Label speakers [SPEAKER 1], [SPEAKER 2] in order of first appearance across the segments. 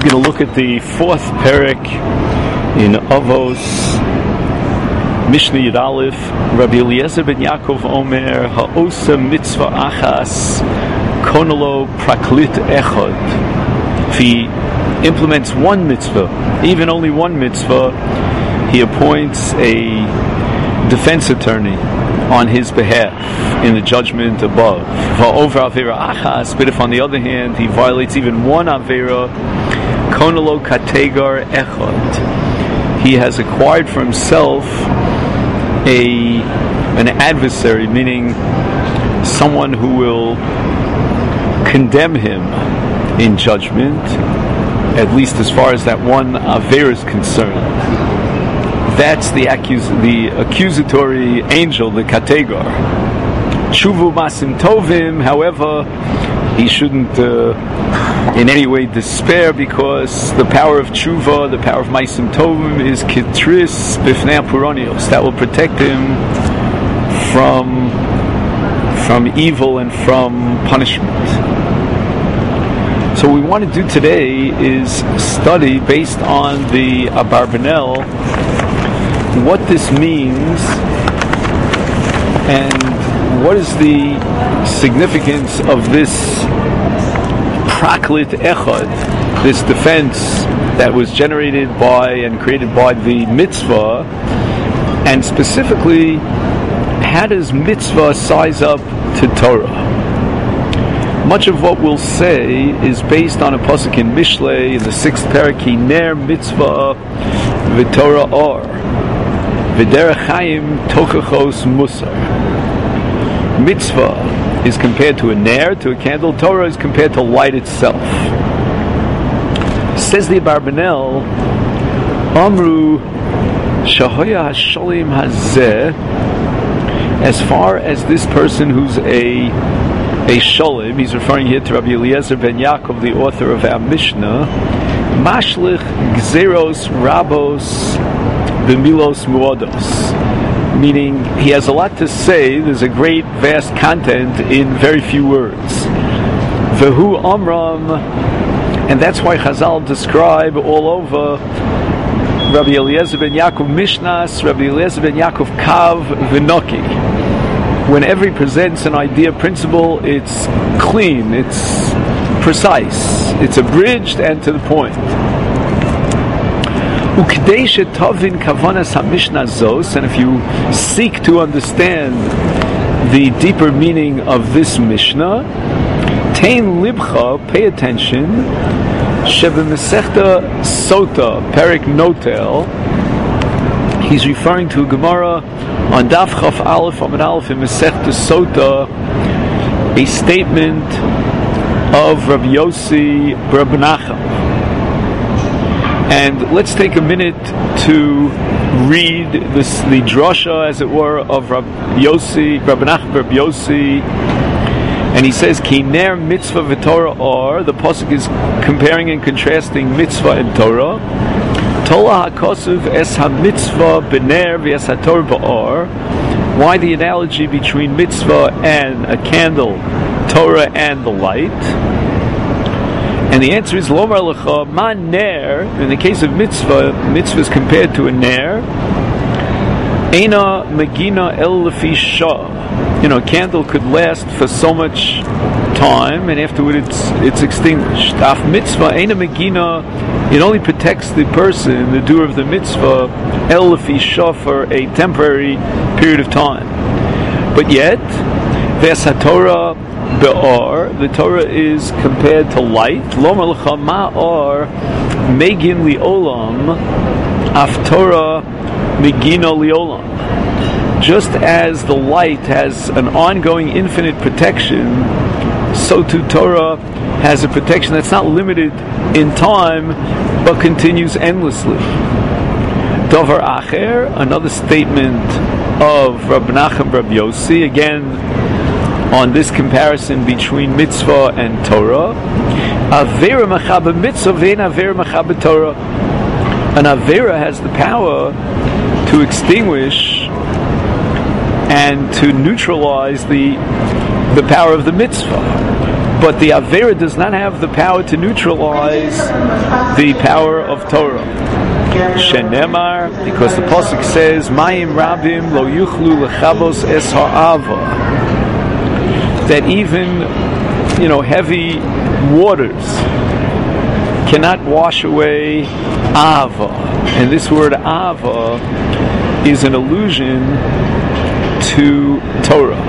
[SPEAKER 1] We're going to look at the fourth perek in Avos, Mishnah Yud Aleph. Rabbi Eliezer ben Yaakov Omer, Ha'osa mitzvah achas, konelo praklit echad. If he implements one mitzvah, even only one mitzvah, he appoints a defense attorney on his behalf in the judgment above. Va'over avera achas, but if on the other hand he violates even one avera, konelo kategar echad, he has acquired for himself an adversary, meaning someone who will condemn him in judgment, at least as far as that one avera is concerned. That's the accusatory angel, the kategar. Tshuvu masim tovim, however, he shouldn't in any way despair, because the power of tshuva, the power of masim tovim, is kitris bifnei apuronios. That will protect him from evil and from punishment. So what we want to do today is study, based on the Abarbanel, what this means and what is the significance of this praklit echad, this defense that was generated by and created by the mitzvah, and specifically, how does mitzvah size up to Torah? Much of what we'll say is based on a pasuk in Mishlei in the 6th perek, ner mitzvah v'Torah or v'derech chaim tochachos musar. Mitzvah is compared to a ner, to a candle. Torah is compared to light itself. Says the Abarbanel, Amru shahoya hasholim hazeh, as far as this person who's a sholim, he's referring here to Rabbi Eliezer ben Yaakov, the author of our Mishnah, mashlich gzeros rabos b'milos muodos, meaning he has a lot to say. There's a great, vast content in very few words. Vehu Amram, and that's why Chazal describe all over Rabbi Eliezer ben Yaakov Mishnas, Rabbi Eliezer ben Yaakov Kav V'Noki. Whenever he presents an idea, principle, it's clean, it's precise, it's abridged and to the point. And if you seek to understand the deeper meaning of this Mishnah, Tein libcha, pay attention, Sheba Masechta Sota, Perek Notel, he's referring to a Gemara on Daf Chaf Aleph Amud Aleph in Masechta Sota, a statement of Rabbi Yossi Rabbi Nachum. And let's take a minute to read the drasha, as it were, of Rabbi Nachum Rabbi Yossi. And he says, Ki ner mitzvah v'Torah or, the pasuk is comparing and contrasting mitzvah and Torah. Tola ha'kosuv es ha-mitzvah b'ner v'es ha-Torah ba'or. Why the analogy between mitzvah and a candle, Torah and the light? And the answer is Lomar lecha ma ner. In the case of mitzvah is compared to a ner. Eina megina el lefi shah. A candle could last for so much time, and afterward it's extinguished. Af mitzvah eina megina. It only protects the person, the doer of the mitzvah, el lefi shah, for a temporary period of time. But yet, ves haTorah be'or, the Torah is compared to light. Lomar lecha ma'or megin li'olam, af Torah megina li'olam. Just as the light has an ongoing infinite protection, so too Torah has a protection that's not limited in time, but continues endlessly. Dover Acher, another statement of Rabbi Nachum Rabbi Yossi, again on this comparison between mitzvah and Torah. Avera machaba mitzvah vein avera machaba Torah. An avera has the power to extinguish and to neutralize the power of the mitzvah. But the Avera does not have the power to neutralize the power of Torah. Shenemar, because the pasuk says, "Mayim rabim lo yuchlu lechabos es ha'ava," that even heavy waters cannot wash away ava, and this word ava is an allusion to Torah.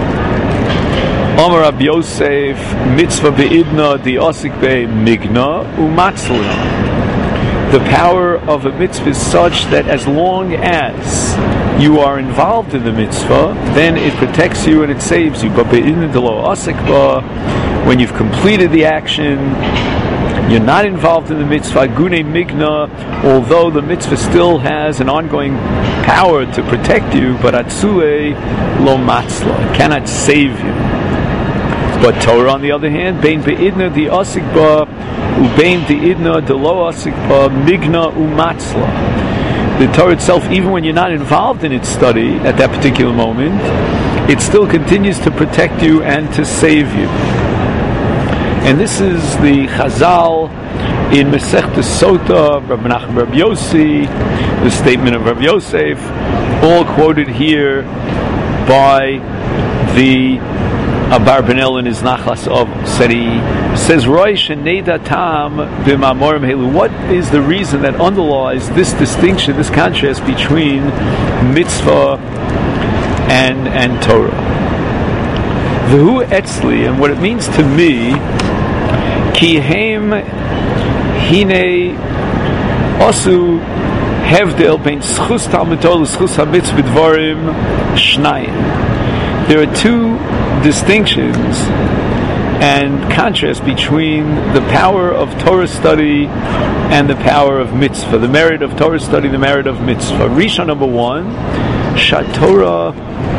[SPEAKER 1] Amar Rabbi Yosef, mitzvah be'idna di osik be'migna u'matzla. The power of a mitzvah is such that as long as you are involved in the mitzvah, then it protects you and it saves you. But be'idna de lo osik ba, when you've completed the action, you're not involved in the mitzvah, gune migna, although the mitzvah still has an ongoing power to protect you, but atzule lo matzla, cannot save you. But Torah, on the other hand, bein be'idna di asik ba, ubein be'idna de lo asik ba, migna umatzla. The Torah itself, even when you're not involved in its study at that particular moment, it still continues to protect you and to save you. And this is the Chazal in Masechta Sota, Rabbi Menachem Rabbi Yossi, the statement of Rabbi Yosef, all quoted here by the Abarbanel in his Nachlas of says Roy Sheneda Tam B'Mamorim Helu. What is the reason that underlies this distinction, this contrast between mitzvah and Torah? V'hu etzli, and what it means to me, ki heim hine osu hevdel bein schus Talmud Torah l'schus hamitzvah b'dvarim shnayim. There are two distinctions and contrast between the power of Torah study and the power of mitzvah, the merit of Torah study, the merit of mitzvah. Rishon number one, Shat Torah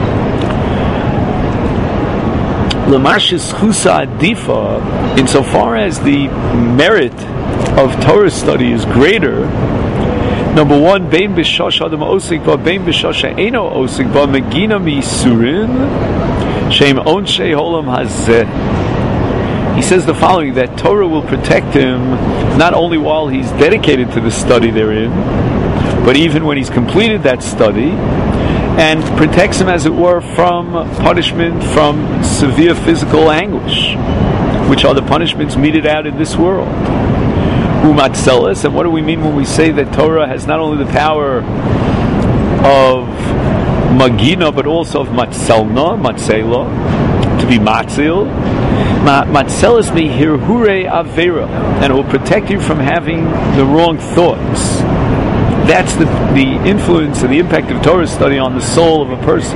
[SPEAKER 1] L'marshis chusa adifa, insofar as the merit of Torah study is greater. Number one, bein b'shosh adam osik ba, bein b'shosh eino osik ba, megina miyisurin shem onshei holam hazeh. He says the following, that Torah will protect him not only while he's dedicated to the study therein, but even when he's completed that study, and protects him, as it were, from punishment, from severe physical anguish, which are the punishments meted out in this world. Umatzelis, and what do we mean when we say that Torah has not only the power of Magina, but also of Matzela, to be Matzil. Matzelis mihirhure avera, and it will protect you from having the wrong thoughts. That's the influence and the impact of Torah study on the soul of a person.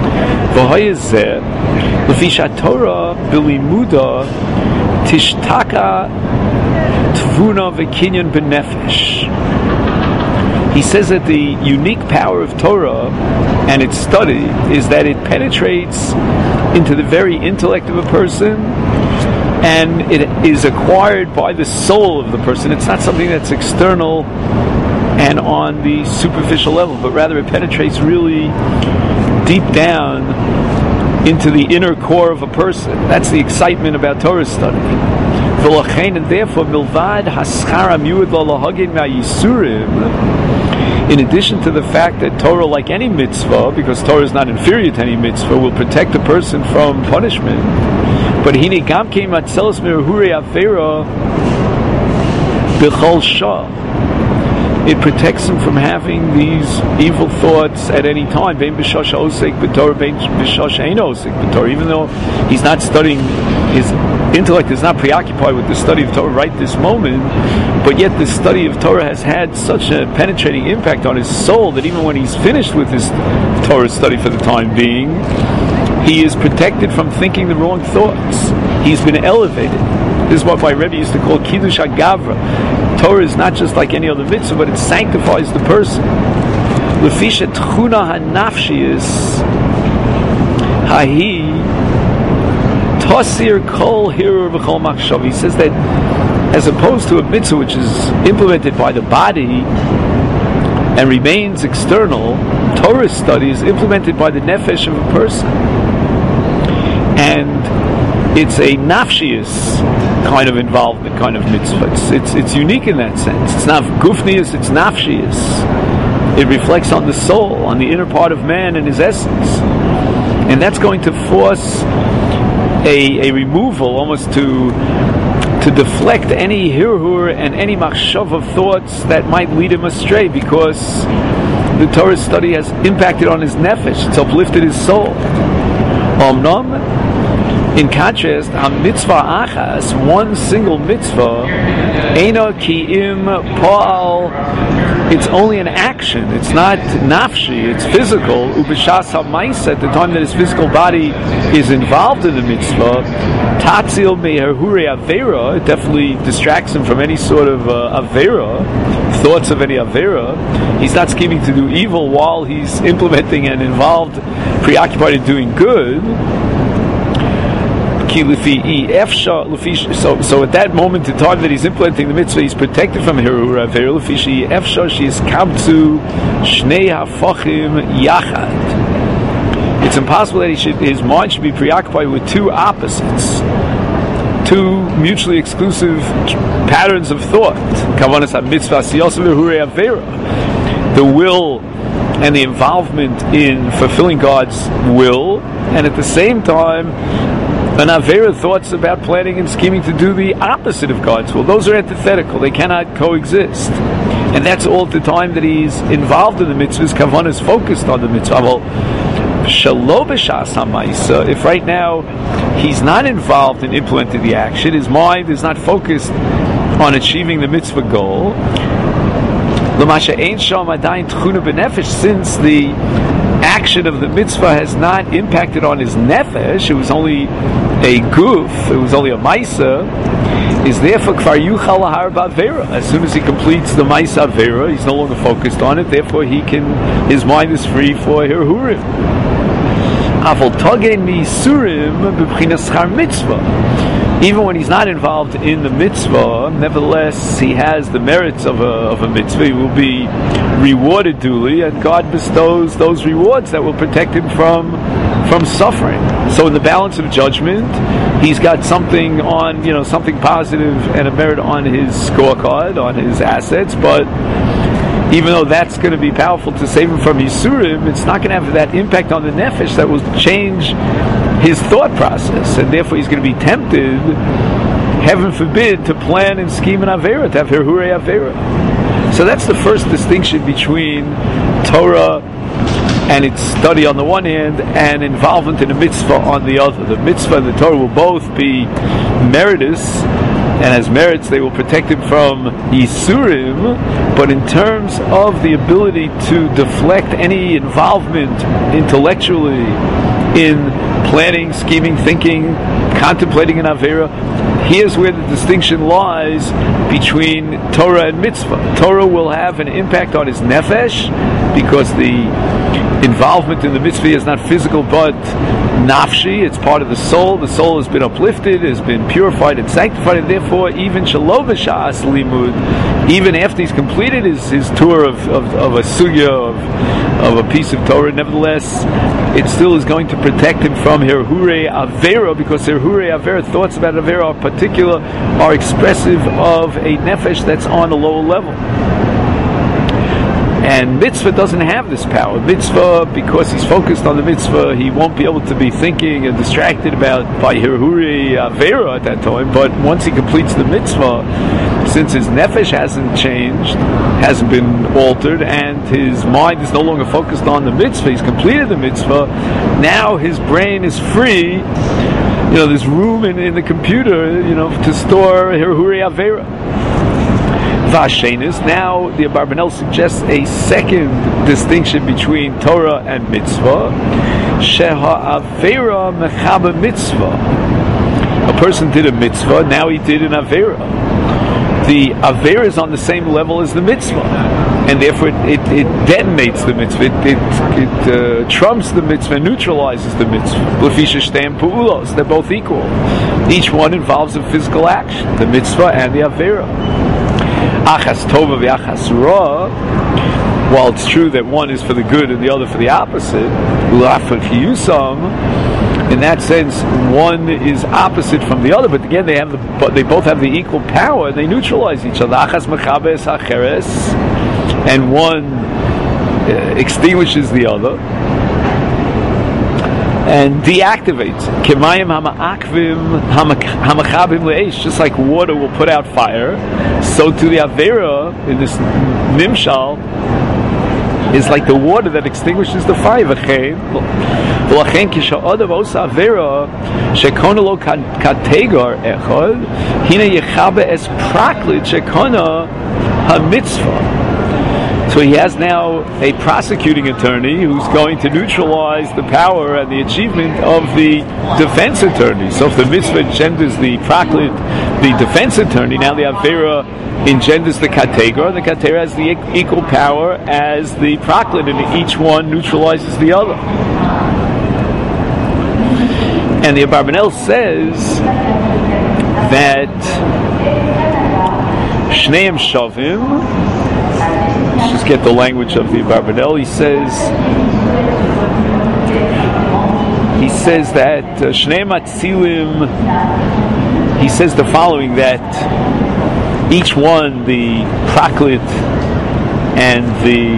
[SPEAKER 1] L'fisha Torah bilimuda tishtaka tvuna v'kinyan b'nefesh. He says that the unique power of Torah and its study is that it penetrates into the very intellect of a person, and it is acquired by the soul of the person. It's not something that's external and on the superficial level, but rather it penetrates really deep down into the inner core of a person. That's the excitement about Torah study. And therefore, milvad haschara miud lahagin ma'yisurim, in addition to the fact that Torah, like any mitzvah, because Torah is not inferior to any mitzvah, will protect a person from punishment, but hine gamke matzelos mirhure avera b'chol shah, it protects him from having these evil thoughts at any time. Bein b'shosh osek b'Torah, bein b'shosh ein osek b'Torah. Even though he's not studying, his intellect is not preoccupied with the study of Torah right this moment, but yet the study of Torah has had such a penetrating impact on his soul that even when he's finished with his Torah study for the time being, he is protected from thinking the wrong thoughts. He's been elevated. This is what my Rebbe used to call Kiddush HaGavra. Torah is not just like any other mitzvah, but it sanctifies the person. L'fisha tchuna hanafshiyis hahi tosir kol hirur v'chol machshav. He says that as opposed to a mitzvah which is implemented by the body and remains external, Torah study is implemented by the nefesh of a person. And it's a nafshius kind of involvement, kind of mitzvah. It's unique in that sense. It's not gufnius, it's nafshius. It reflects on the soul, on the inner part of man and his essence. And that's going to force a removal, almost to deflect any hirhur and any machshav of thoughts that might lead him astray, because the Torah study has impacted on his nefesh. It's uplifted his soul. In contrast, a mitzvah achas, one single mitzvah, eina ki'im po'al, it's only an action, it's not nafshi, it's physical. Ubishas ha'maisa, at the time that his physical body is involved in the mitzvah, tatzil meherhure avera, it definitely distracts him from any sort of avera, thoughts of any avera. He's not scheming to do evil while he's implementing and involved, preoccupied in doing good. So at that moment in time that he's implementing the mitzvah, he's protected from hirur avera. Lefishi efshar she's kamtzu shnei hafachim yachad. It's impossible that his mind should be preoccupied with two opposites, two mutually exclusive patterns of thought. Kavanas mitzvah siyos hirur avera, the will and the involvement in fulfilling God's will, and at the same time an avera, thoughts about planning and scheming to do the opposite of God's will. Those are antithetical. They cannot coexist. And that's all at the time that he's involved in the mitzvahs. Kavanah is focused on the mitzvah. Well, shelo b'shas ha'maisa, if right now he's not involved in implementing the action, his mind is not focused on achieving the mitzvah goal, l'masha ein sham adayin tchuna b'nefesh, since the action of the mitzvah has not impacted on his nefesh, it was only a goof, it was only a maisa, is therefore kvar yuchal lahar ba'avera. As soon as he completes the maisa avera, he's no longer focused on it, therefore his mind is free for hirhurim. Avol togen misurim b'bchinas schar mitzvah. Even when he's not involved in the mitzvah, nevertheless he has the merits of a mitzvah. He will be rewarded duly, and God bestows those rewards that will protect him from suffering. So in the balance of judgment, he's got something something positive and a merit on his scorecard, on his assets, but even though that's going to be powerful to save him from Yisurim, it's not going to have that impact on the nefesh that will change his thought process, and therefore he's going to be tempted, heaven forbid, to plan and scheme an avera, to have hirhure avera. So that's the first distinction between Torah and its study on the one hand, and involvement in a mitzvah on the other. The mitzvah and the Torah will both be meritorious, and as merits they will protect him from Yisurim, but in terms of the ability to deflect any involvement intellectually in planning, scheming, thinking, contemplating an avera, here's where the distinction lies between Torah and mitzvah. Torah will have an impact on his nefesh, because the involvement in the mitzvah is not physical but nafshi, it's part of the soul. The soul has been uplifted, has been purified and sanctified, and therefore even shelo b'sha'as limud, even after he's completed his tour of a sugya, of a piece of Torah, nevertheless it still is going to protect him from hirhure avera, because hirhure avera, thoughts about avera in particular, are expressive of a nefesh that's on a lower level. And mitzvah doesn't have this power. Mitzvah, because he's focused on the mitzvah, he won't be able to be thinking and distracted by hirhure avera at that time. But once he completes the mitzvah, since his nefesh hasn't changed, hasn't been altered, and his mind is no longer focused on the mitzvah, he's completed the mitzvah, now his brain is free. There's room in the computer, to store hirhure avera. Now the Abarbanel suggests a second distinction between Torah and mitzvah. Sheha avera mechaba mitzvah. A person did a mitzvah, now he did an avera. The avera is on the same level as the mitzvah, and therefore it detonates the mitzvah. It trumps the mitzvah, neutralizes the mitzvah. L'fisha shteim pu'ulos, they're both equal. Each one involves a physical action, the mitzvah and the avera. Achas tova v'achas ra. while it's true that one is for the good and the other for the opposite, in that sense, one is opposite from the other, but again, they both have the equal power, and they neutralize each other. And one extinguishes the other and deactivates. Just like water will put out fire, so to the Avera in this Nimshal is like the water that extinguishes the fire. ולכן כשאדם עושה עבירה שקונה לו קטגור אחד, הנה יכבה אס פרקליט שקונה המצווה. So he has now a prosecuting attorney who's going to neutralize the power and the achievement of the defense attorney. So if the mitzvah engenders the praklit, the defense attorney, now the avera engenders the kategor, and the kategor has the equal power as the praklit, and each one neutralizes the other. And the Abarbanel says that Shneim Shavim. Let's just get the language of the Abarbanel. He says that Shneim Atzilim. He says the following, that each one, the Praklit and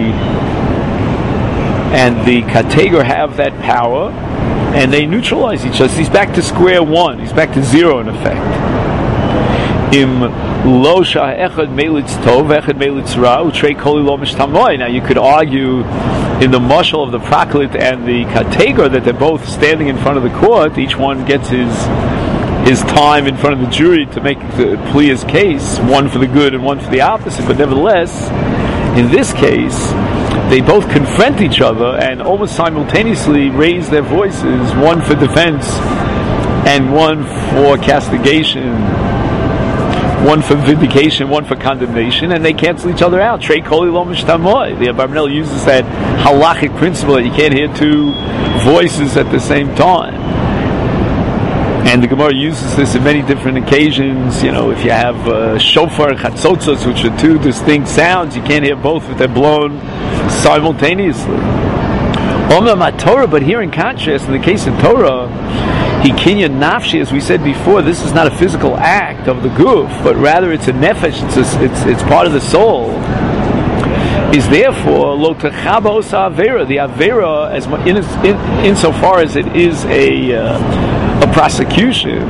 [SPEAKER 1] the Kategor, have that power, and they neutralize each other. So he's back to square one. He's back to zero in effect. Im lo shah echad melitz tov, echad melitz ra, utrei koli lo mishtamoy. Now you could argue in the mashal of the praklit and the kategor that they're both standing in front of the court. Each one gets his time in front of the jury to make the plea his case, one for the good and one for the opposite. But nevertheless, in this case, they both confront each other and almost simultaneously raise their voices, one for defense and one for castigation, one for vindication, one for condemnation, and they cancel each other out. Trei koli lo mishtamoy. The Abarbanel uses that halachic principle that you can't hear two voices at the same time. And the Gemara uses this in many different occasions. You know, if you have shofar and chatzotzos, which are two distinct sounds, you can't hear both if they're blown simultaneously. Torah, but here in contrast, in the case of Torah, Hikinya nafshi, as we said before, this is not a physical act of the guf, but rather it's a nefesh, it's part of the soul. Is therefore lo techaba osa avera, the avera, as insofar as it is a prosecution,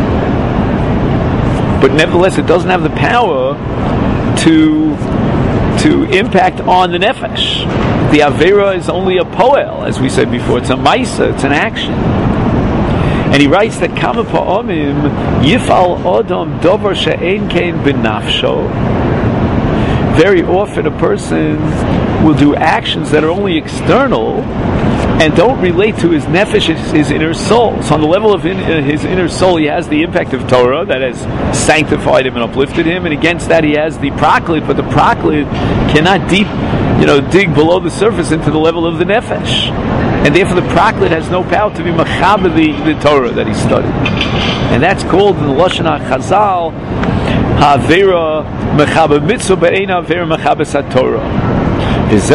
[SPEAKER 1] but nevertheless it doesn't have the power to impact on the nefesh. The avera is only a poel, as we said before. It's a maisa, it's an action. And he writes that kama pa'amim yifal adam dover she'ein kein b'nafsho. Very often a person will do actions that are only external and don't relate to his nefesh, his inner soul. So on the level of his inner soul, he has the impact of Torah that has sanctified him and uplifted him, and against that he has the praklit, but the praklit cannot dig below the surface into the level of the nefesh. And therefore the praklit has no power to be machaber the Torah that he studied. And that's called in the Lashon HaChazal, ha'avera mechaber mitzvah, but ain't ha'avera mechaber satorah. What was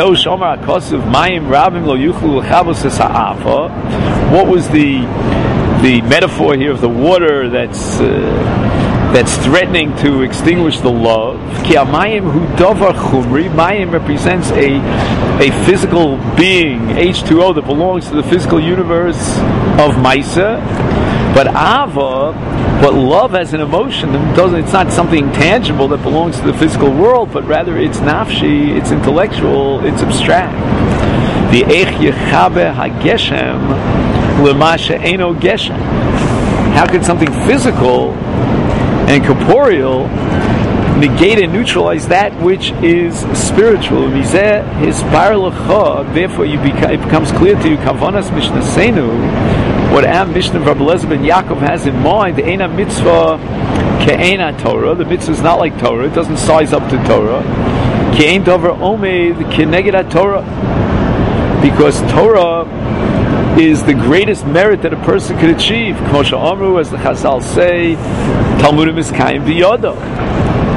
[SPEAKER 1] the metaphor here of the water that's threatening to extinguish the love? Mayim represents a physical being, H2O, that belongs to the physical universe of Maisa. But love as an emotion, it's not something tangible that belongs to the physical world, but rather it's nafshi, it's intellectual, it's abstract. The eich yechabe hageshem lema she'eno geshem. How can something physical and corporeal negate and neutralize that which is spiritual? Therefore, it becomes clear to you, Kavanas Mishnasenu, what Am Mishnah of Rabbi Eliezer ben Yaakov has in mind. Eina mitzvah ke'eina Torah. The mitzvah is not like Torah; it doesn't size up to Torah. Ke'ein dover omed keneged Torah, because Torah is the greatest merit that a person could achieve. K'mo she'amru, as the Chazal say, Talmudim is kaim v'yodo.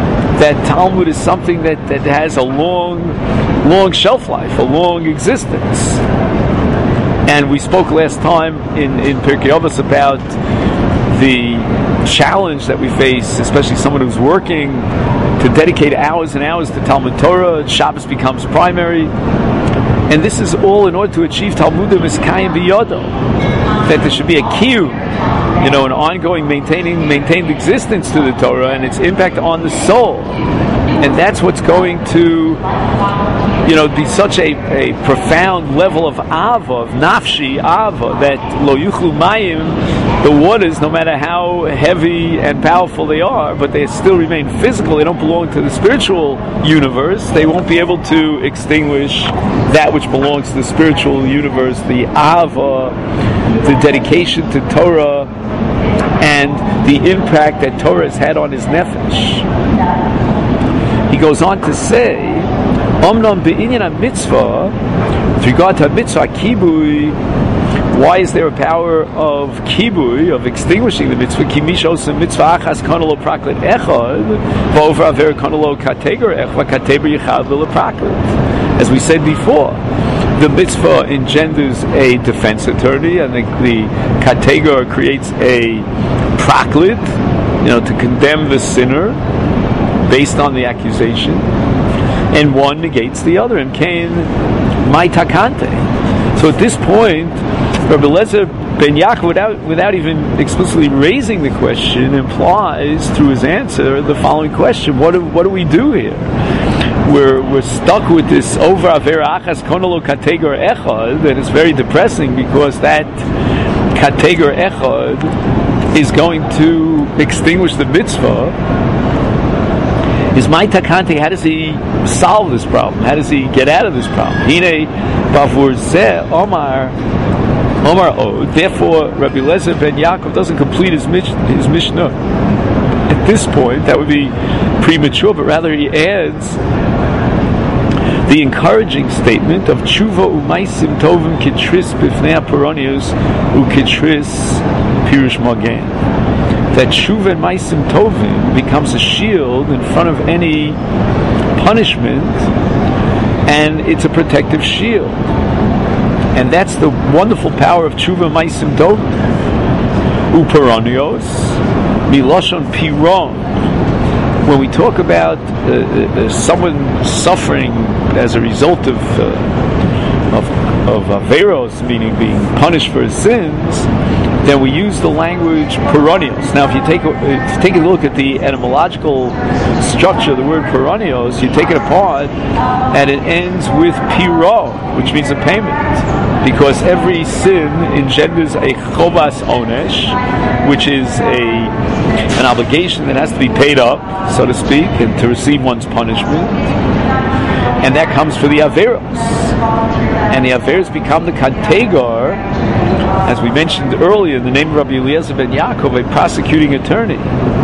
[SPEAKER 1] that Talmud is something that has a long shelf life, a long existence. And we spoke last time in Pirkei Avos about the challenge that we face, especially someone who's working, to dedicate hours and hours to Talmud Torah. Shabbos becomes primary. And this is all in order to achieve Talmudim Miskayim B'Yodo, that there should be a kiyum, an ongoing maintained existence to the Torah and its impact on the soul. And that's what's going to, be such a profound level of ava, of nafshi ava, that lo yuchlu mayim, the waters, no matter how heavy and powerful they are, but they still remain physical, they don't belong to the spiritual universe, they won't be able to extinguish that which belongs to the spiritual universe, the ava, the dedication to Torah, and the impact that Torah has had on his nefesh. He goes on to say, Omnam be'inyan mitzvah, with regard to a mitzvah kibui, why is there a power of kibui, of extinguishing the mitzvah? Ki mishos mitzvah achas kanalo praklit echad, v'over aver kanalo kateger echva kateber yichad l'praklit. As we said before, the mitzvah engenders a defense attorney, and the kateger creates a praklit, to condemn the sinner based on the accusation, and one negates the other. And Cain, my takante. So at this point, Rabbi Eliezer ben Yaakov, without even explicitly raising the question, implies through his answer the following question: What do we do here? We're stuck with this over avera achas konolo kateger echad, and it's very depressing because that kateger echad is going to extinguish the mitzvah. Is my takante, how does he solve this problem? How does he get out of this problem? Hine bavur zeh Omar O. Therefore, Rabbi Eliezer ben Yaakov doesn't complete his Mishnah. At this point, that would be premature, but rather he adds the encouraging statement of tshuva u'maisim tovim kitris b'fnei ha'poronios u'kitris pirush magen. That tshuva and maisim tovim becomes a shield in front of any punishment, and it's a protective shield. And that's the wonderful power of tshuva and maisim tovim. U'poronios miloshon piron. When we talk about someone suffering as a result of averos, meaning being punished for his sins, then we use the language peronios. Now, if you take a look at the etymological structure of the word peronios, you take it apart, and it ends with piro, which means a payment, because every sin engenders a chovas onesh, which is an obligation that has to be paid up, so to speak, and to receive one's punishment. And that comes for the averos. And the averos become the kategar, as we mentioned earlier, in the name of Rabbi Eliezer ben Yaakov, a prosecuting attorney.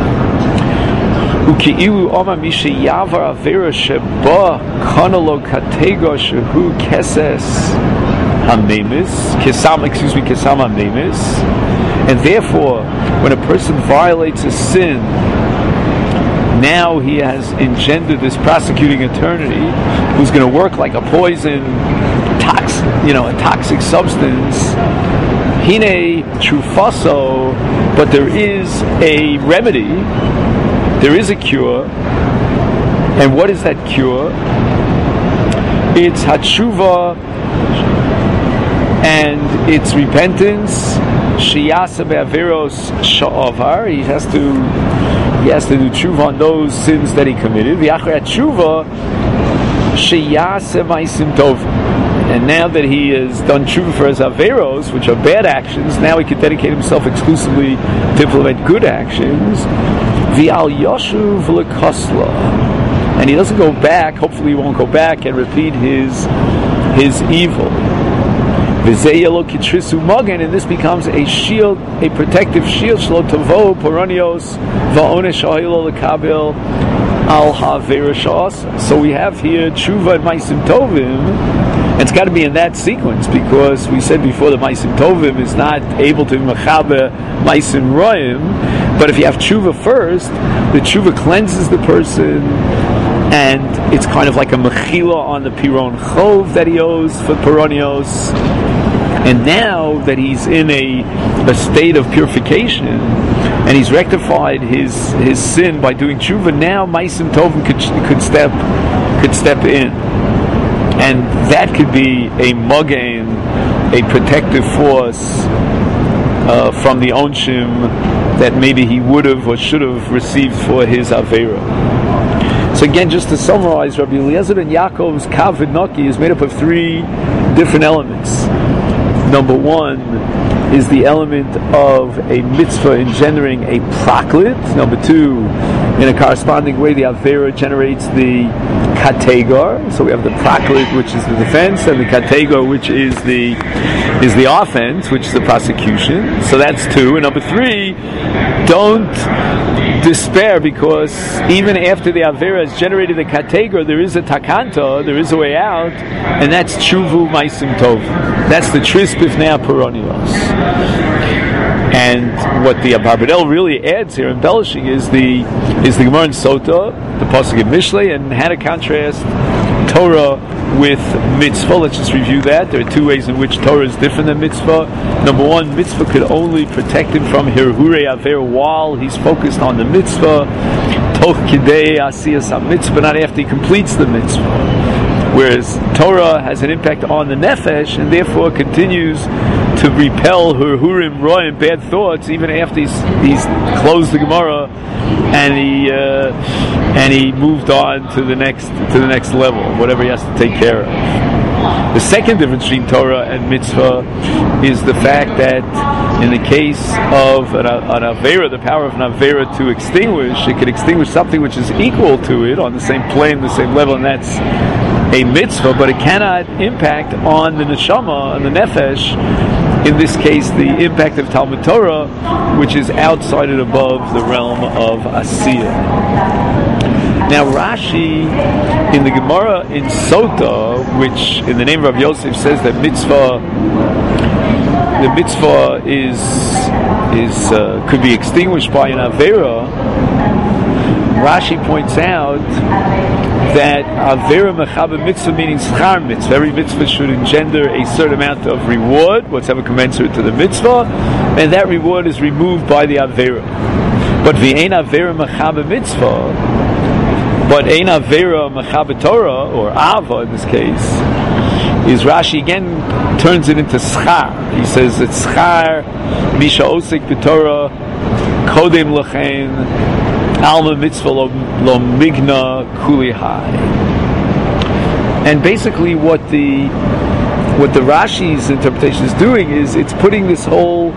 [SPEAKER 1] Uki'ilu oma mishe yavar avera sheba kanalo kategar shehu keses hamemis, kesam hamemis. And therefore, when a person violates a sin, now he has engendered this prosecuting attorney who's going to work like a poison, a toxic substance. Hine trufaso, but there is a remedy, there is a cure. And what is that cure? It's hatshuva, and it's repentance. Shiyasa be'averos sha'avar. He has to do tshuva on those sins that he committed. V'achar tshuva shiyasa ma'asim tovim. And now that he has done tshuva for his averos, which are bad actions, now he can dedicate himself exclusively to implement good actions. V'al yoshuv lekosla. And he doesn't go back, hopefully he won't go back and repeat his evil. And this becomes a shield, a protective shield. So we have here tshuva and maisim tovim. It's got to be in that sequence, because we said before that maisim tovim is not able to be mechaber maisim roim. But if you have tshuva first, the tshuva cleanses the person, and it's kind of like a mechila on the piron chov that he owes for peronios. And now that he's in a state of purification, and he's rectified his sin by doing tshuva, now Maisim Tovim could step in, and that could be a mugain, a protective force from the onshim that maybe he would have or should have received for his avera. So again, just to summarize, Rabbi Eliezer ben Yaakov's Kav V'Noki is made up of three different elements. Number one is the element of a mitzvah engendering a praklit. Number two, in a corresponding way, the avera generates the kategar. So we have the praklit, which is the defense, and the kategar, which is the offense, which is the prosecution. So that's two. And number three, don't despair, because even after the avera has generated the kategar, there is a takanta, there is a way out, and that's tshuvu maisim tov. That's the tris bifnei peronios. And what the Abarbanel really adds here, embellishing, is the Gemara in Sota, the pasuk in Mishlei, and how to contrast Torah with mitzvah. Let's just review that. There are two ways in which Torah is different than mitzvah. Number one, mitzvah could only protect him from hirhure aver while he's focused on the mitzvah, toch kidei asiyas ha-mitzvah, not after he completes the mitzvah. Whereas Torah has an impact on the nefesh, and therefore continues to repel hirhurim, roim, bad thoughts, even after he's closed the Gemara and he moved on to the next level, whatever he has to take care of. The second difference between Torah and mitzvah is the fact that in the case of an avera, the power of an avera to extinguish, it can extinguish something which is equal to it on the same plane, the same level, and that's a mitzvah, but it cannot impact on the neshama and the nefesh. In this case, the impact of Talmud Torah, which is outside and above the realm of Asiyah. Now Rashi in the Gemara in Sota, which in the name of Rav Yosef says that the mitzvah is could be extinguished by an avera, Rashi points out that avera mechaber mitzvah, meaning schar mitzvah. Every mitzvah should engender a certain amount of reward, whatever commensurate to the mitzvah, and that reward is removed by the avera. But v'ein avera mechaber mitzvah, but ein avera mechaber Torah, or ava in this case, is Rashi again turns it into schar. He says that schar misha osik b'Torah kodem lachen alma mitzvah lo migna kuli hai. And basically what the Rashi's interpretation is doing is it's putting this whole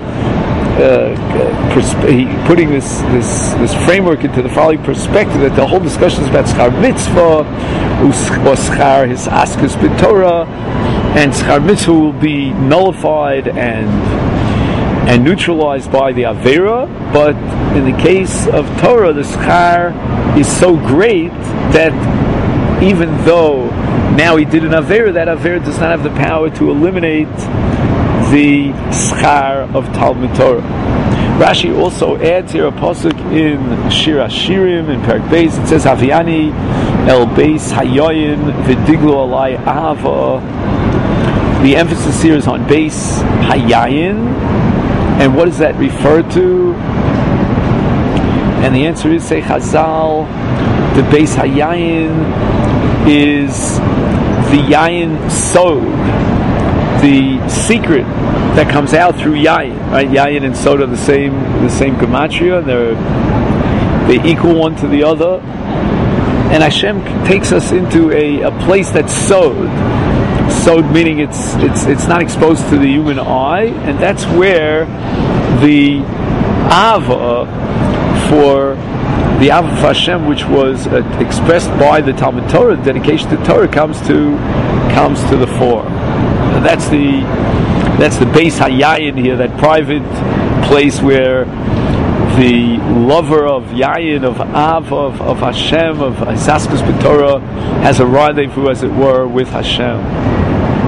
[SPEAKER 1] putting this framework into the following perspective, that the whole discussion is about schar mitzvah or schar his askus b'Torah, and schar mitzvah will be nullified and neutralized by the avera. But in the case of Torah, the schar is so great that even though now he did an avera, that avera does not have the power to eliminate the schar of Talmud Torah. Rashi also adds here a pasuk in Shir Hashirim in Perek Beis. It says, Haviani el beis hayoyin v'diglu alai ahava. The emphasis here is on beis hayayin. And what does that refer to? And the answer is, say Chazal, the beis hayayin is the yayin sod, the secret that comes out through yayin. Right? Yayin and sod are the same gematria. They equal one to the other. And Hashem takes us into a place that's sod. Sod meaning it's not exposed to the human eye, and that's where the Ava for Hashem, which was expressed by the Talmud Torah, the dedication to Torah, comes to the fore. And that's the beis hayayin here, that private place where the lover of Yayin, of Av, of Hashem, of Isaskus B'Torah, has a rendezvous, as it were, with Hashem.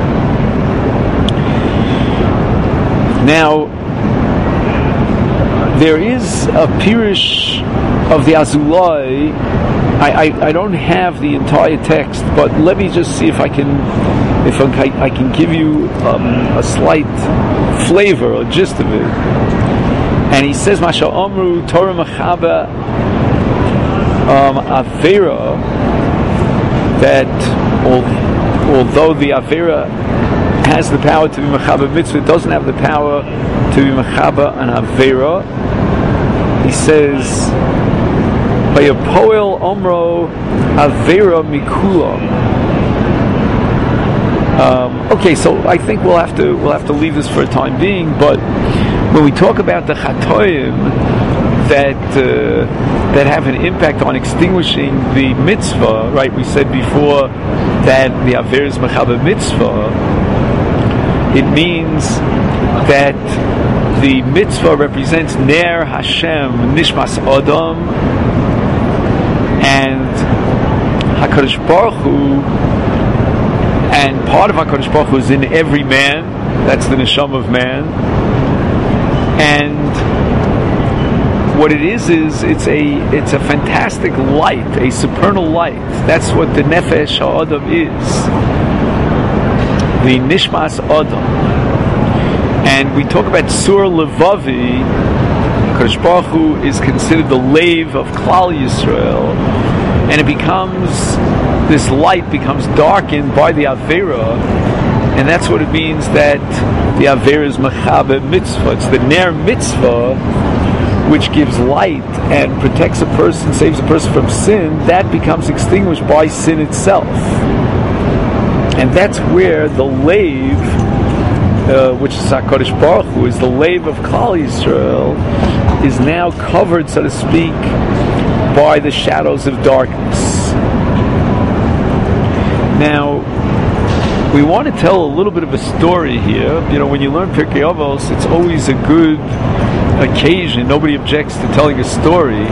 [SPEAKER 1] Now, there is a Pirush of the Azulai. I don't have the entire text, but let me just see if I can give you a slight flavor or gist of it. And he says, Masha Omru Torah Machaba Avera, that although the Avera has the power to be Machaba Mitzvah, it doesn't have the power to be Machaba an Avera. He says, Vayapoel Omro Avera Mikula. Okay, so I think we'll have to leave this for a time being. But when we talk about the Chatoim that have an impact on extinguishing the mitzvah, right? We said before that the Avera is Machaba Mitzvah. It means that the mitzvah represents Ner Hashem Nishmas Adam, and HaKadosh Baruch Hu, and part of HaKadosh Baruch Hu is in every man. That's the neshama of man. And what it is it's a fantastic light, a supernal light. That's what the Nefesh HaAdam is, the Nishmas Adam. And we talk about Sur Levavi. HaKadosh Baruch Hu is considered the lave of Klal Yisrael, and it becomes, this light becomes darkened by the Avera, and that's what it means that the Avera is Machaba Mitzvah. It's the Ner Mitzvah which gives light and protects a person, saves a person from sin. That becomes extinguished by sin itself. And that's where the lave, which is HaKadosh Baruch Hu, is the lave of Klal Yisrael, is now covered, so to speak, by the shadows of darkness. Now, we want to tell a little bit of a story here. You know, when you learn Pirkei Avos, it's always a good occasion. Nobody objects to telling a story.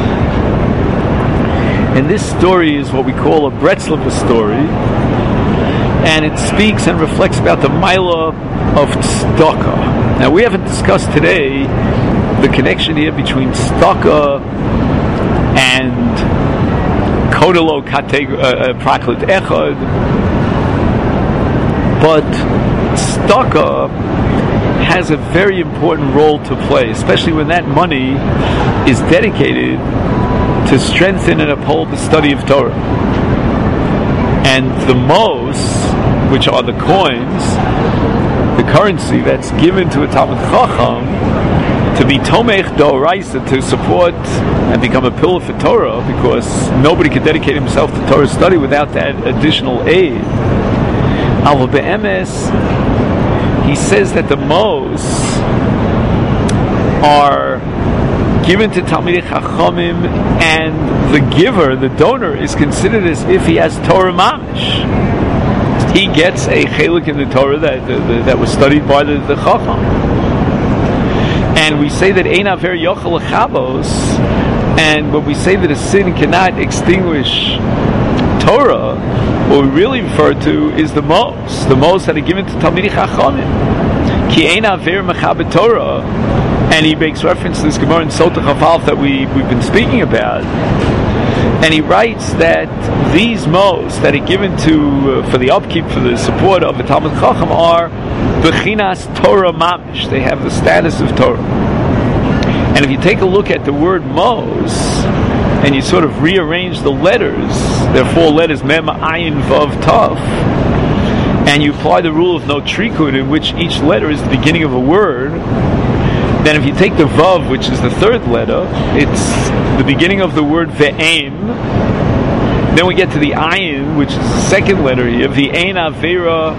[SPEAKER 1] And this story is what we call a Bretzlava story. And it speaks and reflects about the Maila of Tzedakah. Now, we haven't discussed today the connection here between Tzedakah and Kodelo Praklit Echad. But Tzedakah has a very important role to play, especially when that money is dedicated to strengthen and uphold the study of Torah. And the mos, which are the coins, the currency that's given to a Talmid Chacham to be Tomech D'Oraisa, to support and become a pillar for Torah, because nobody could dedicate himself to Torah study without that additional aid. Al Be'emes, he says that the mos are given to Talmidei Chachamim, and the giver, the donor, is considered as if he has Torah Mamish. He gets a chelik in the Torah that was studied by the Chacham. And we say that Ein Aver Yochel Lechabos, and when we say that a sin cannot extinguish Torah, what we really refer to is the mos that are given to Talmidei Chachamim. Ki Ein Aver Mechabed Torah. And he makes reference to this Gemara in Sotah Chafalf that we've been speaking about. And he writes that these mos that are given to for the upkeep, for the support of the Talmid Chacham, are Bechinas Torah Mamish. They have the status of Torah. And if you take a look at the word mos, and you sort of rearrange the letters, there are 4 letters, Mem, Ayin, Vav, Tav, and you apply the rule of no trikun, in which each letter is the beginning of a word, then if you take the Vav, which is the 3rd letter, it's the beginning of the word Ve'en. Then we get to the Ayin, which is the 2nd letter here, Ve'en Avera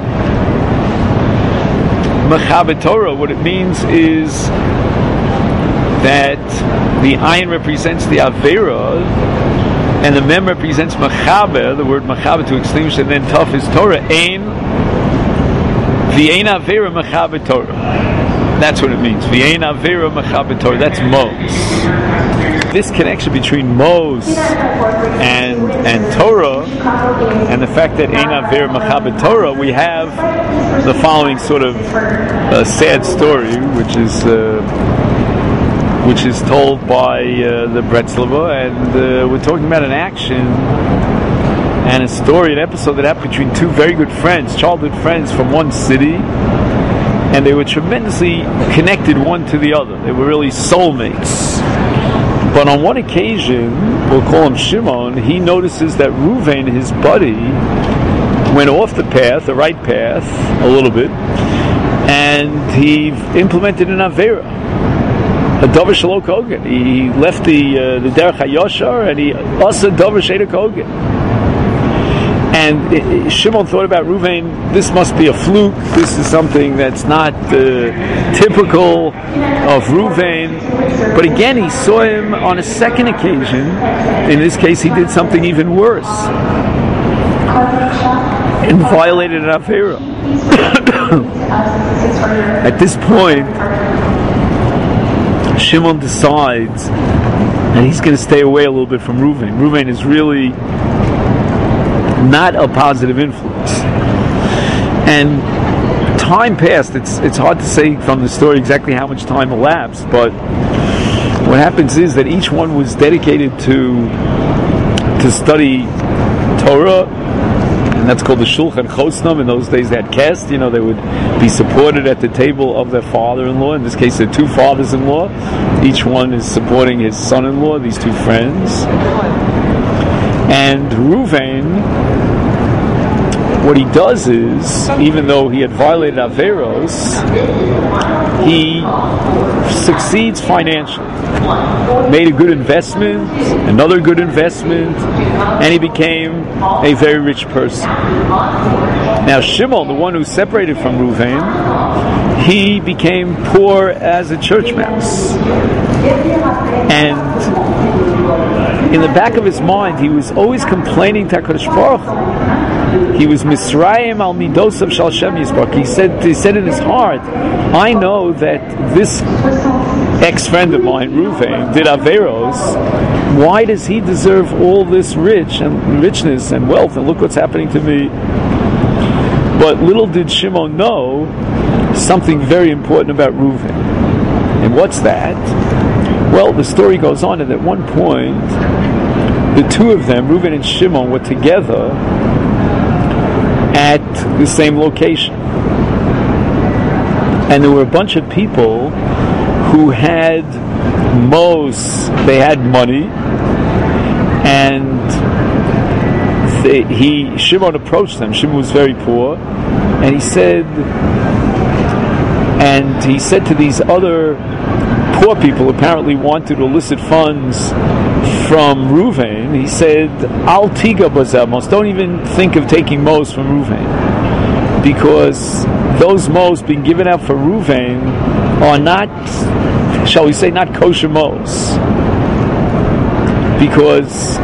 [SPEAKER 1] Mechabed Torah. What it means is that the Ayin represents the Avera, and the Mem represents Mechaber, the word Mechaber, to extinguish, and then Taf is Torah. Ein, Ve'en Avera Mechabed Torah. That's what it means. V'yein avera mechabed Torah. That's mos. This connection between mos and Torah, and the fact that ein avera mechabed Torah, we have the following sort of sad story, which is which is told by the Bretzlova, and we're talking about an action and a story, an episode that happened between two very good friends, childhood friends from one city, and they were tremendously connected one to the other. They were really soulmates. But on one occasion, we'll call him Shimon, he notices that Reuven, his buddy, went off the path, the right path, a little bit, and he implemented an Avera, a Dover Shelo Kogen. He left the Derech HaYoshar, and he also Dover Shelo Kogen. And Shimon thought about Reuven, this must be a fluke, this is something that's not typical of Reuven. But again, he saw him on a second occasion. In this case, he did something even worse and violated an Avera. At this point, Shimon decides that he's going to stay away a little bit from Reuven. Reuven is really not a positive influence. And time passed. It's hard to say from the story exactly how much time elapsed, but what happens is that each one was dedicated to study Torah, and that's called the Shulchan Chosnam. In those days they had caste, they would be supported at the table of their father-in-law. In this case, they're two fathers-in-law. Each one is supporting his son-in-law, these two friends. And Reuven, what he does is, even though he had violated Averos, he succeeds financially. Made a good investment, another good investment, and he became a very rich person. Now Shimon, the one who separated from Reuven, he became poor as a church mouse. And in the back of his mind, he was always complaining to HaKadosh Baruch Hu. He was Misrayim al Midosav Shal Shem Yisbarach. He said in his heart, I know that this ex-friend of mine, Reuven, did Averos. Why does he deserve all this richness and wealth? And look what's happening to me. But little did Shimon know something very important about Reuven. And what's that? Well, the story goes on, and at one point, the two of them, Reuven and Shimon, were together at the same location. And there were a bunch of people who had they had money, and Shimon approached them. Shimon was very poor, and he said to these other poor people, apparently wanted to elicit funds from Reuven, he said, Al tiga bazamos, don't even think of taking mos from Reuven, because those mos being given out for Reuven are not, shall we say, not kosher mos, because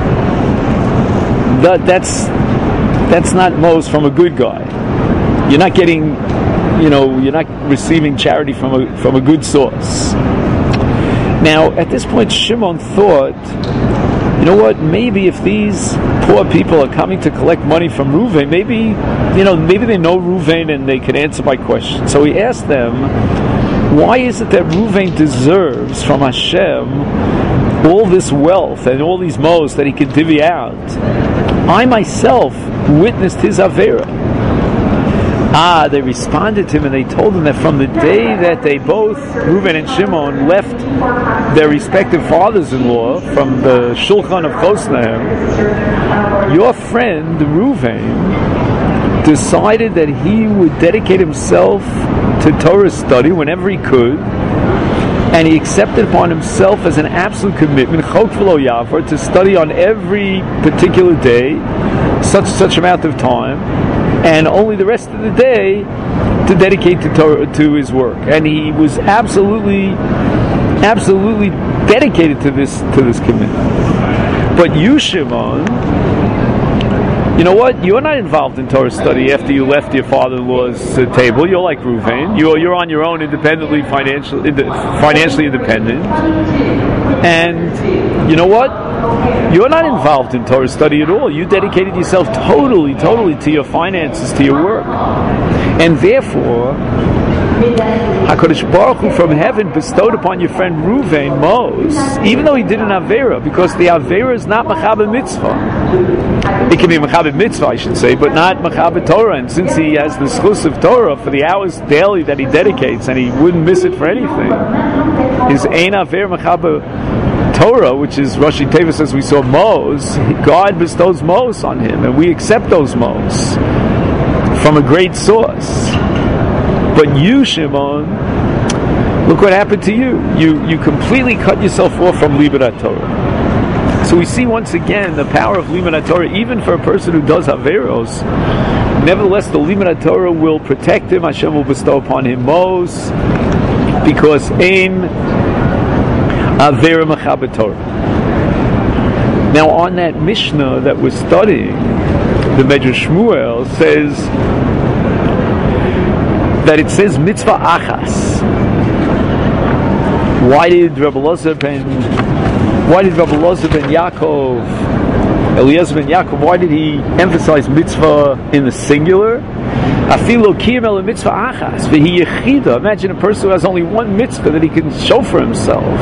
[SPEAKER 1] that's not mos from a good guy. You're not getting, you're not receiving charity from a good source. Now, at this point, Shimon thought, you know what, maybe if these poor people are coming to collect money from Reuven, maybe they know Reuven and they can answer my question. So he asked them, why is it that Reuven deserves from Hashem all this wealth and all these mos that he could divvy out? I myself witnessed his Avera. They responded to him, and they told him that from the day that they both, Reuven and Shimon, left their respective fathers-in-law from the Shulchan of Chosnaim, your friend Reuven decided that he would dedicate himself to Torah study whenever he could, and he accepted upon himself as an absolute commitment, Chok V'lo Yavar, to study on every particular day such amount of time, and only the rest of the day to dedicate to Torah, to his work. And he was absolutely dedicated to this commitment. But you, Shimon, you know what? You're not involved in Torah study after you left your father-in-law's table. You're like Reuven. You're on your own, financially independent. And you know what? You're not involved in Torah study at all. You dedicated yourself totally to your finances, to your work. And therefore, HaKadosh Baruch Hu from heaven bestowed upon your friend Ruvain Mos, even though he did an Avera, because the Avera is not Mechaber Mitzvah. It can be Mechaber Mitzvah, I should say, but not Mechaber Torah. And since he has the exclusive Torah for the hours daily that he dedicates, and he wouldn't miss it for anything, his Ein Avera Mechaber Torah, which is Rashi Tevis, as we saw, Mos, God bestows Mos on him, and we accept those Mos from a great source. But you, Shimon, look what happened to you. You completely cut yourself off from Libat Torah. So we see once again the power of Libat Torah, even for a person who does Averos. Nevertheless, the Libat Torah will protect him. Hashem will bestow upon him Mos, because Ein Avera Mechaber Torah. Now, on that Mishnah that we're studying, the Medrash Shmuel says that it says mitzvah achas. Why did Rabbi Eliezer ben Yaakov, Eliezer ben Yaakov, why did he emphasize mitzvah in the singular? Afilu kiyam el mitzvah achas v'hi yechida. Imagine a person who has only one mitzvah that he can show for himself.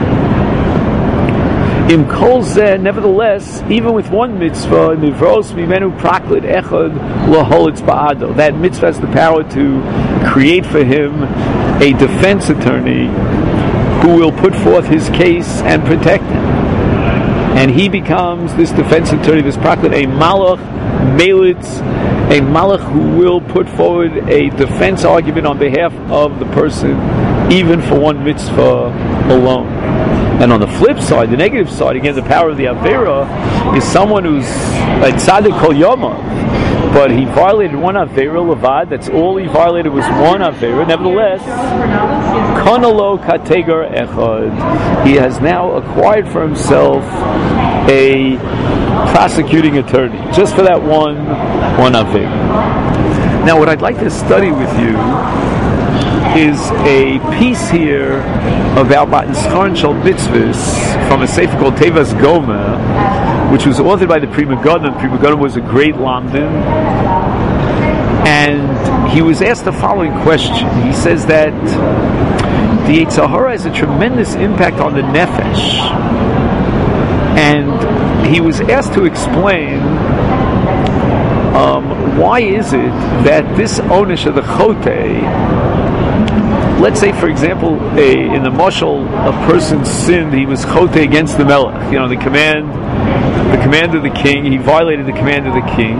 [SPEAKER 1] Im kol zeh, nevertheless, even with one mitzvah, nivros mimenu praklit echad laholitz ba'ado. That mitzvah has the power to create for him a defense attorney who will put forth his case and protect him. And he becomes, this defense attorney, this praklit, a malach melitz, a malach who will put forward a defense argument on behalf of the person, even for one mitzvah alone. And on the flip side, the negative side, again, the power of the Avera is someone who's a tzaddik kol yoma, but he violated one Avera levad. That's all he violated was one Avera. Nevertheless, kanalo kategar echad. He has now acquired for himself a prosecuting attorney just for that one Avera. Now, what I'd like to study with you is a piece here about Matan Schar Shal Mitzvahs from a sefer called Tevas Gomer, which was authored by the Pri Megadim. Pri Megadim was a great lamdan, and he was asked the following question. He says that the Yetzer Hara has a tremendous impact on the nefesh, and he was asked to explain why is it that this onish of the chotei, let's say, for example, in the mashal, a person sinned, he was chotei against the melech, the command of the king, he violated the command of the king.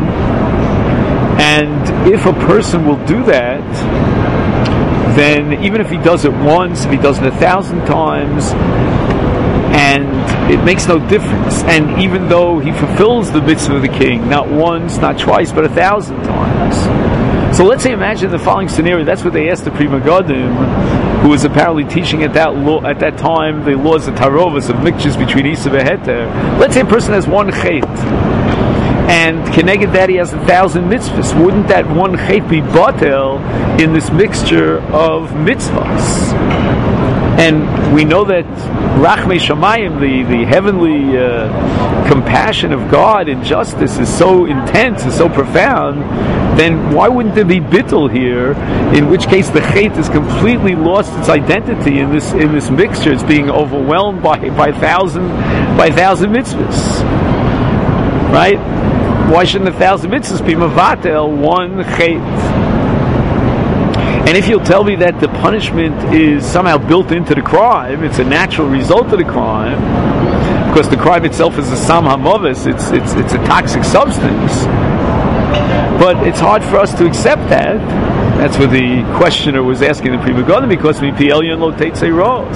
[SPEAKER 1] And if a person will do that, then even if he does it once, if he does it 1,000 times, and it makes no difference, and even though he fulfills the mitzvah of the king, not once, not twice, but 1,000 times. So let's say, imagine the following scenario. That's what they asked the Pri Megadim, who was apparently teaching at that time the laws of tarovas, of mixtures between Isa and Heter. Let's say a person has one chet, and keneged that he has 1,000 mitzvahs. Wouldn't that one chet be batel in this mixture of mitzvahs? And we know that Rachmei Shamayim, the heavenly compassion of God and justice, is so intense, is so profound. Then why wouldn't there be bittul here? In which case the chet has completely lost its identity in this mixture. It's being overwhelmed by 1,000 mitzvahs, right? Why shouldn't 1,000 mitzvahs be mavatel one chet? And if you'll tell me that the punishment is somehow built into the crime, it's a natural result of the crime, because the crime itself is a sam hamavis, it's a toxic substance. But it's hard for us to accept that. That's what the questioner was asking the Pri Megadim, because we elyon lo teitzei ros.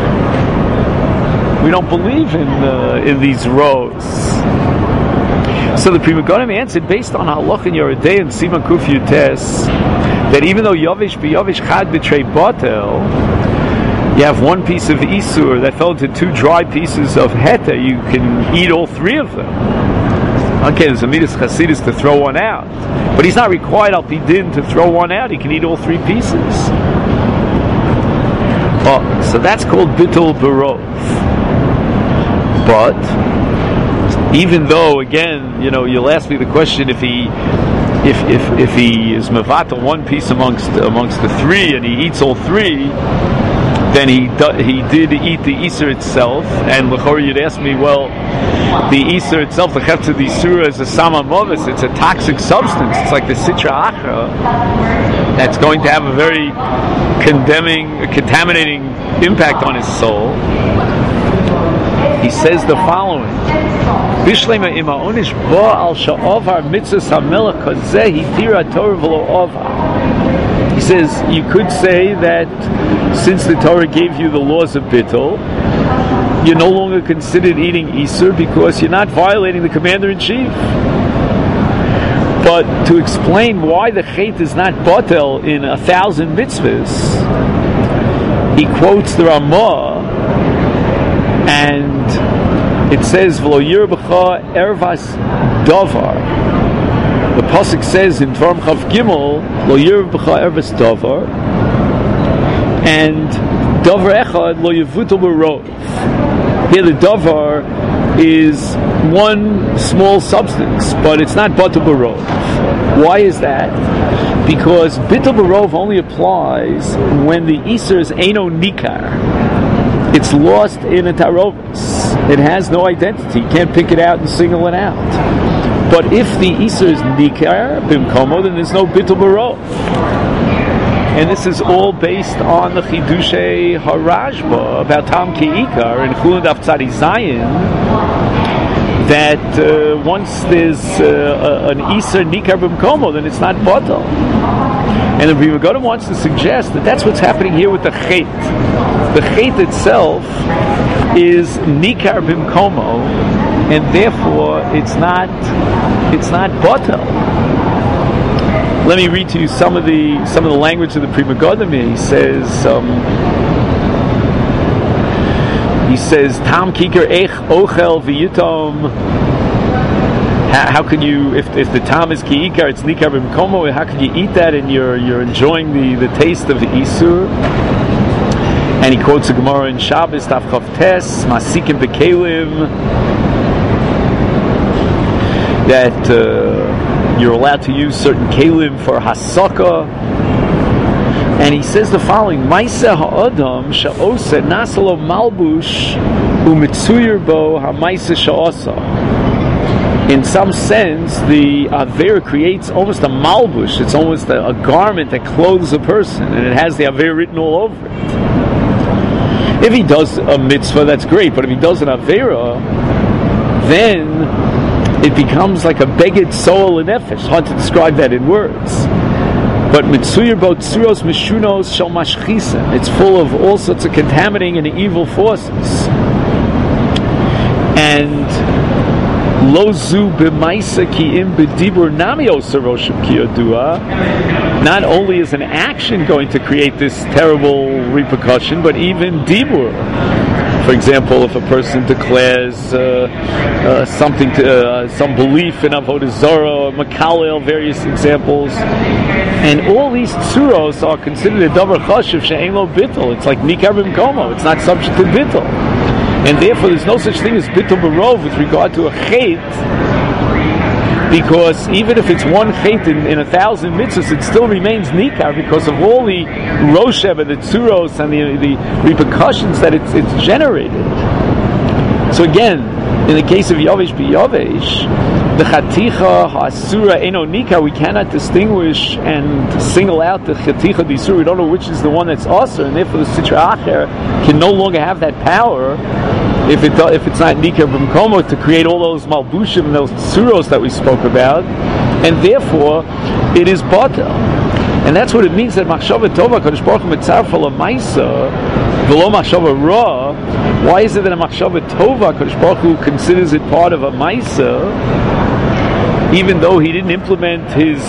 [SPEAKER 1] We don't believe in these rows. So the Pri Megadim answered based on Halach and Yeridei and Siman Kuf Yutes, that even though Yovish b'Yovish Chad b'Trei Batel, you have one piece of Isur that fell into two dry pieces of Heta, you can eat all three of them. Okay, there's a midas chasidus to throw one out, but he's not required al pidin to throw one out. He can eat all three pieces. So that's called bittul barov. But even though, again, you'll ask me the question if he is mevata one piece amongst the three and he eats all three, then he did eat the Isser itself. And l'chora you'd ask me, well, the Isser itself, the Chetza d'Isura, is a Sama Movis. It's a toxic substance. It's like the Sitra Achra that's going to have a very contaminating impact on his soul. He says the following: Bishlema ima onish ba al sha'ovar mitzvahs hamelech kazeh hitira Torah v'lo ovar. He says you could say that since the Torah gave you the laws of bittul, you're no longer considered eating Isur because you're not violating the commander-in-chief. But to explain why the chet is not batel in 1,000 mitzvahs, he quotes the Ramah, and it says V'lo yir b'cha ervas davar. The pasuk says in Dvarim Chav Gimel, Lo yir b'cha ervas davar, and davar echad lo yevutal b'rov. Here the davar is one small substance, but it's not batel b'rov. Why is that? Because batel b'rov only applies when the Isur is eino nikar. It's lost in a tarovis. It has no identity. You can't pick it out and single it out. But if the Isur is nikar bimkomo, then there's no bitul barov. And this is all based on the Chidushay Harajba about Tam Ki'ikar and Chulun Daf Tzadi Zayin, that once there's an Isur nikar bimkomo, then it's not batal. And the Pri Megadim wants to suggest that that's what's happening here with the chet. The chet itself is nikar bimkomo, and therefore it's not batel. Let me read to you some of the language of the Pri Megadim. He says tam kikar ech ochel v'yitom. How can you, if the tam is ki'ikar, it's nikar b'mkomo, how can you eat that and you're enjoying the taste of the Isur? And he quotes a Gemara in Shabbos, Daf Chav Tes, Masikim B'Kelim, that you're allowed to use certain kelim for hasaka. And he says the following: Maisa ha'adam sha'osa nasalo malbush u'mitzuyir bo ha'maisa sha'osa. In some sense, the Avera creates almost a malbush. It's almost a garment that clothes a person, and it has the Avera written all over it. If he does a mitzvah, that's great, but if he does an Avera, then it becomes like a beged soul and nefesh. Hard to describe that in words. But mitzuyir bo tzuros mishunos shel mashchisa. It's full of all sorts of contaminating and evil forces. And Lozu b'maisa ki im b'dibur namio saroshim ki yodua. Not only is an action going to create this terrible repercussion, but even dibur. For example, if a person declares something to some belief in avodah zarah, makalel, various examples, and all these tzuros are considered a davar chashuv she'ein lo bittul. It's like nikar b'mkomo. It's not subject to bittul. And therefore there's no such thing as bittul barov with regard to a chet, because even if it's one chet in 1,000 mitzvahs, it still remains nikar because of all the roshev and the tzuros and the repercussions that it's generated. So again, in the case of Yovesh b'Yovesh, the chaticha ha'asura eno nikar, we cannot distinguish and single out the chaticha d'isur. We don't know which is the one that's asur, and therefore the sitra acher can no longer have that power if it's not nikar b'mkomo to create all those malbushim and those tsuros that we spoke about, and therefore it is batel. And that's what it means that machshava tova kadosh baruch hu mitzarfa l'maisa v'lo machshava ra. Why is it that a machshava tova kadosh baruch hu considers it part of a maisa, even though he didn't implement his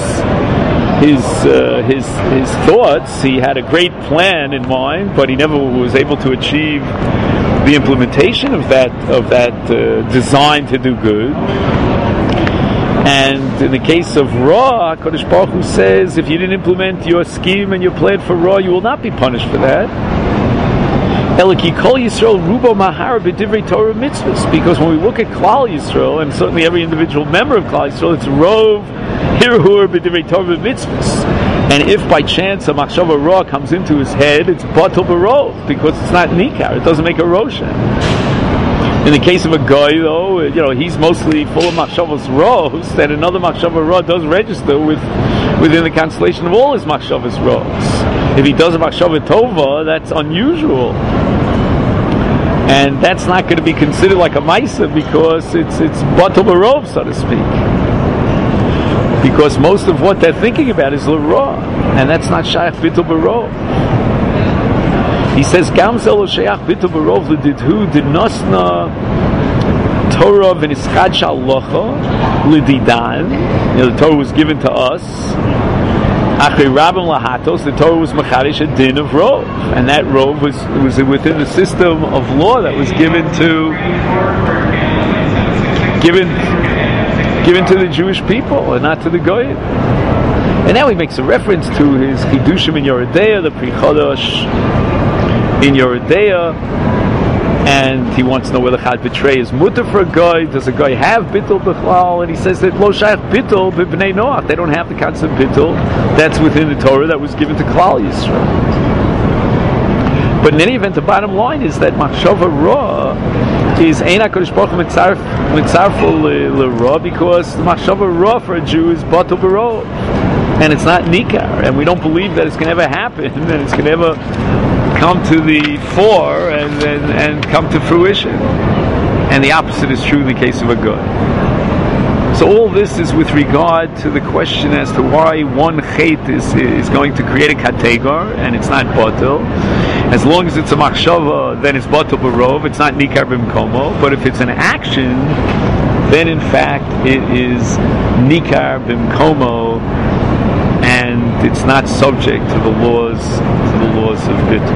[SPEAKER 1] thoughts? He had a great plan in mind, but he never was able to achieve the implementation of that design to do good. And in the case of Ra, HaKadosh Baruch Hu says, if you didn't implement your scheme and your plan for Ra, you will not be punished for that. Eliki Kol Yisrael Rubo Mahar B'divrei Torah Mitzvahs, because when we look at Klal Yisrael, and certainly every individual member of Klal Yisrael, it's Rov Hirhur B'divrei Torah Mitzvahs. And if by chance a Machshava Ra comes into his head, it's Batal Barov, because it's not Nikar, it doesn't make a Roshan. In the case of a guy, though, he's mostly full of Machshavas Ros, that another Machshava Ra does register within the constellation of all his Machshavas Ros. If he does a Machshava Tova, that's unusual. And that's not going to be considered like a Maisa, because it's Batal Barov, so to speak. Because most of what they're thinking about is L'Ra, and that's not Shaykh Batal Barov. He says, Gam zelo sheyach bitul barov l'didhu dinasna Torah v'nischad shalocha l'didan. The Torah was given to us. Achrei rabim lahatos, the Torah was machadish a din of rov, and that rov was within the system of law that was given to the Jewish people and not to the goyim. And now he makes a reference to his chidushim in Yoredeya, the Pri Chodosh in Yoredeya, and he wants to know whether Chad B'Trei is mutter for a guy. Does a guy have bittul b'chlal? And he says that lo shayach bittul b'bnei Noach. They don't have the concept bittul. That's within the Torah that was given to Klal Yisrael. But in any event, the bottom line is that Machshava Ra is Ein HaKadosh Baruch Hu mitzarful l'Ra, because the Machshava Ra for a Jew is Batal Barov, and it's not Nikar, and we don't believe that it's going to ever happen, and it's going to ever come to the fore and come to fruition. And the opposite is true in the case of a good. So all this is with regard to the question as to why one chait is going to create a kategar, and it's not batel. As long as it's a machshava, then it's batel barov, it's not nikar b'mkomo. But if it's an action, then in fact it is nikar b'mkomo, and it's not subject to the laws of bittul.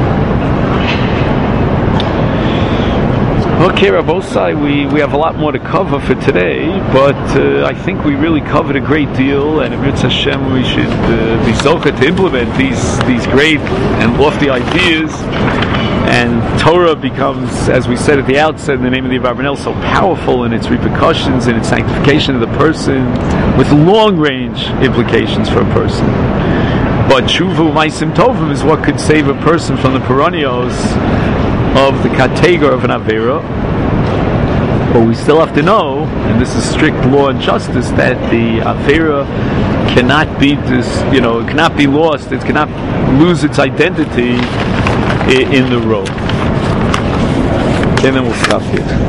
[SPEAKER 1] Okay, Rabbosai, we have a lot more to cover for today, but I think we really covered a great deal, and if it's Hashem, we should be zocheh to implement these great and lofty ideas, and Torah becomes, as we said at the outset in the name of the Abarbanel, so powerful in its repercussions, in its sanctification of the person, with long-range implications for a person. But Tshuva Ma'asim Tovim is what could save a person from the perennials of the kategar of an Avera. But we still have to know, and this is strict law and justice, that the Avera cannot be it cannot be lost, it cannot lose its identity in the road. And then we'll stop here.